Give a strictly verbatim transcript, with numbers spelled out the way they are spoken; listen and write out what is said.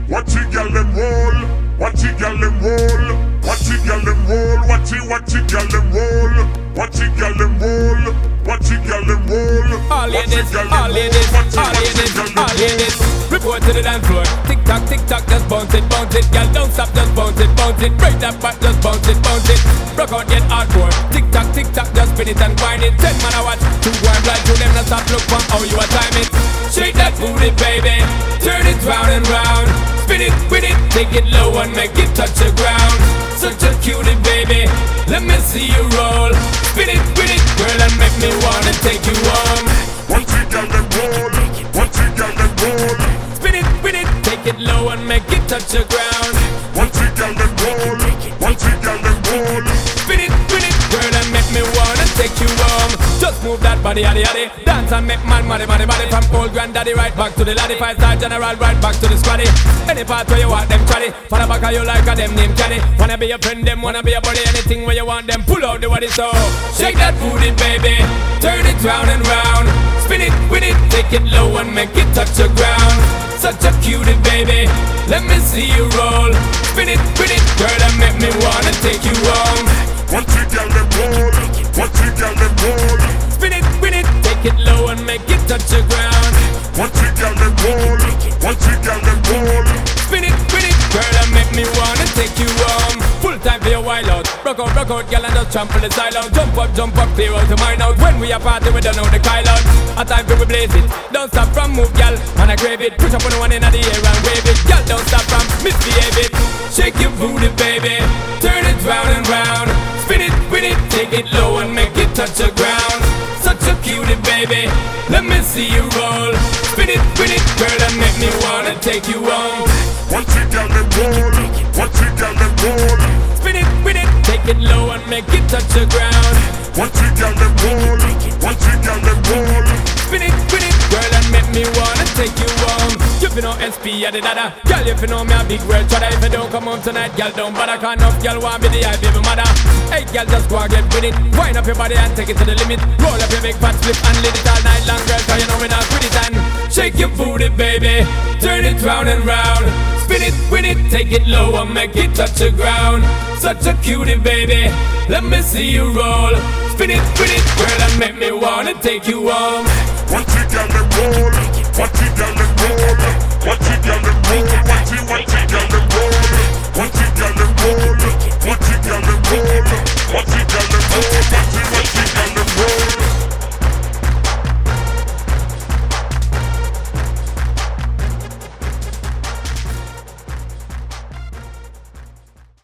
Watch it, girl, them roll. Watch it, girl, them roll. Watch it, girl, them roll. Watch it, watch it, girl, them roll. Watch it, girl, them roll. Watch it, girl, them roll. All ladies, all ladies, all ladies, all ladies. Report to the dance floor. Tick tock, tick tock, just bounce it, bounce it. Girl, don't stop, just bounce it, bounce it. Break that back, just bounce it, bounce it. Rock out, get hardcore. Tick tock, tick tock, just spin it and grind it. Ten man a watch, two one blind to them, not stop. Look for how you a time it. Shake that booty, baby. Turn it round and round. Spin it, with it, take it low and make it touch the ground. Such a cutie, baby. Let me see you roll. Spin it, with it, girl, and make me wanna take you home. Watch it, girl, them roll. Watch it, girl, them roll. Spin it, with it, take it low and make it touch the ground. Watch it, girl, them roll. Watch it, girl, them roll. Spin it, spin it, girl, and make me wanna take you home. Just move that body, yaddy, yaddy. Dance and make man, money, money, money. From old granddaddy right back to the laddie. Five star general right back to the squaddy. Any part where you want them chatty. For the back of you like a them name Kenny. Wanna be a friend, them wanna be a buddy. Anything where you want them, pull out the body. So shake that booty, baby. Turn it round and round. Spin it, with it, take it low and make it touch the ground. Such a cutie, baby. Let me see you roll. Spin it, with it, girl, and make me wanna take you home. Watch it, girl, them roll. Watch it, girl, them roll. Spin it, spin it, take it low and make it touch the ground. Watch it, girl, them roll. Watch it, girl, them roll. Spin it, spin it, girl, and make me wanna take you home. Full time for your wild out. Rock out, rock out, girl, and just trample the style out. Jump up, jump up, clear out the mind out. When we a party, we don't know the Kyle out. A time for we blaze it. Don't stop from move, girl, and I crave it. Push up on the one in the air and wave it. Girl, don't stop from misbehave it. Shake your booty, baby. Turn it round and round. Spin it, spin it, take it low and make it touch the ground. Such a cutie, baby. Let me see you roll. Spin it, spin it, girl, and make me wanna take you home. Watch it, girl, them roll. Watch it, girl, them roll. Spin it, spin it, take it low and make it touch the ground. Watch it, girl, them roll. Watch it, girl, them roll. Spin it, spin it, girl, and make me wanna take you home. You fi know S P a the dada. Girl, you fi know me a big world tradder. If you don't come home tonight, girl, don't bother. Cause enough girl want be the eye baby mother. Hey, girl, just go and get with it. Wind up your body and take it to the limit. Roll up your big fat flip and let it all night long, girl. Cause you know we not quit it and shake your booty, baby. Turn it round and round. Spin it, spin it, take it low and make it touch the ground. Such a cutie, baby. Let me see you roll. Spin it, spin it, girl, and make me wanna take you home. Watch it, girl, them roll. Watch it, girl, them roll. Watch it, girl,